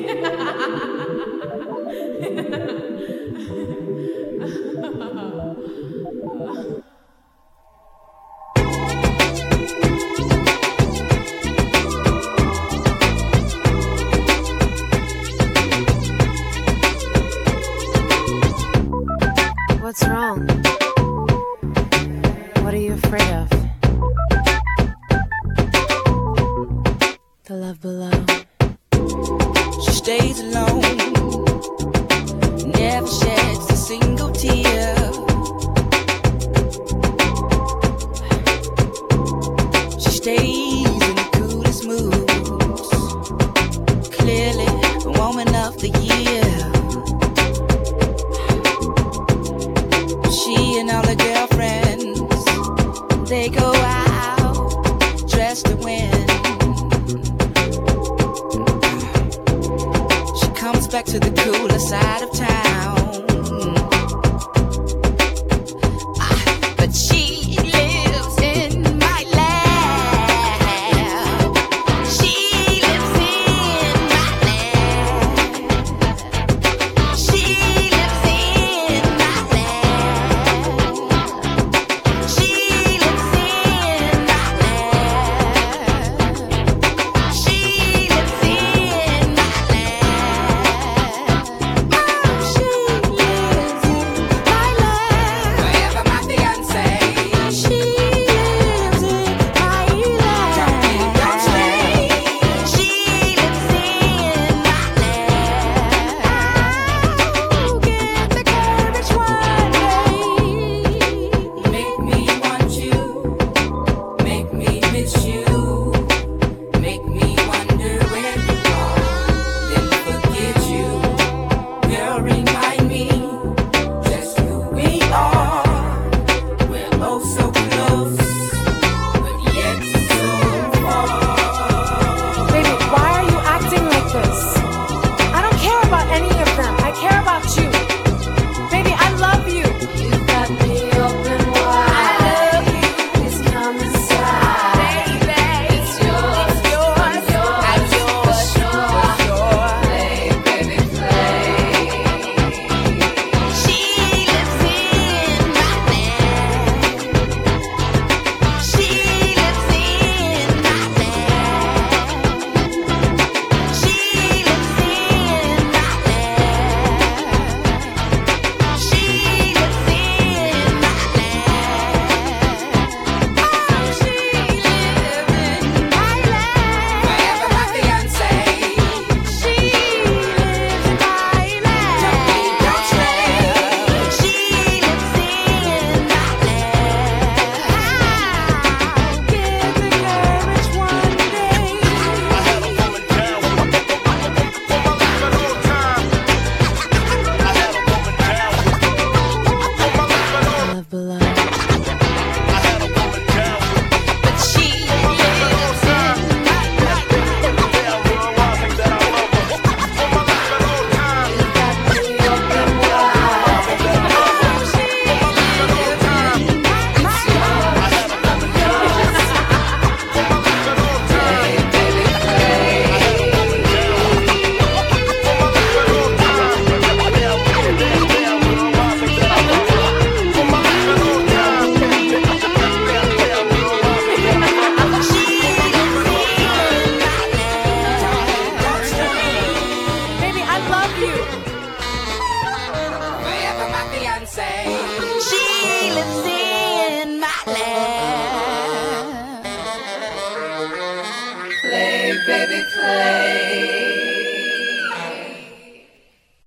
What's wrong? What are you afraid of? The love below. She stays alone, never sheds a single tear. She stays in the coolest moods, clearly the woman of the year. She and all her girlfriends, they go out dressed to win. She comes back to the cooler side of town, but she lives in my lab. She lives in my lab. She lives in my lab. She lives in my lab. She lives in my Play, baby, play.